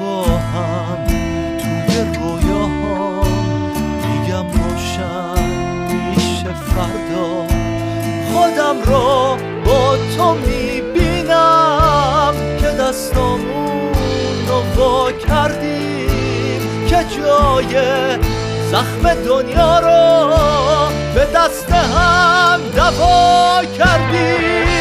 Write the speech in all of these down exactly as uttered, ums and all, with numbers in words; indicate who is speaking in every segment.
Speaker 1: نگاهم توی رویاهام میگم روشن میشه فردا، خودم رو با تو میبینم که دستامون رو وا کردیم، که جای زخم دنیا رو به دست هم دوا کردیم.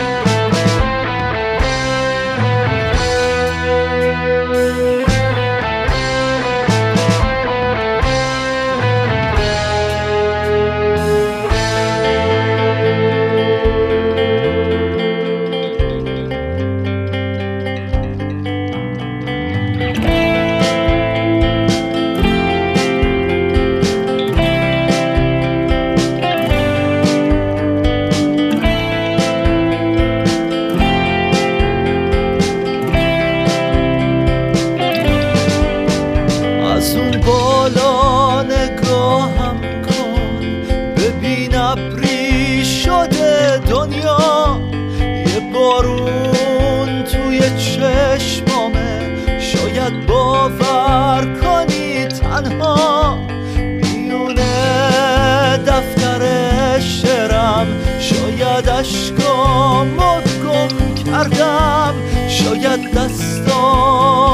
Speaker 1: از اون بالا نگاهم کن، ببین ابری شده دنیا، یه بارون توی چشمامه، شاید باور کنی تنها میونه دفتر شعرم، شاید اشکامو گم کردم، شاید دستام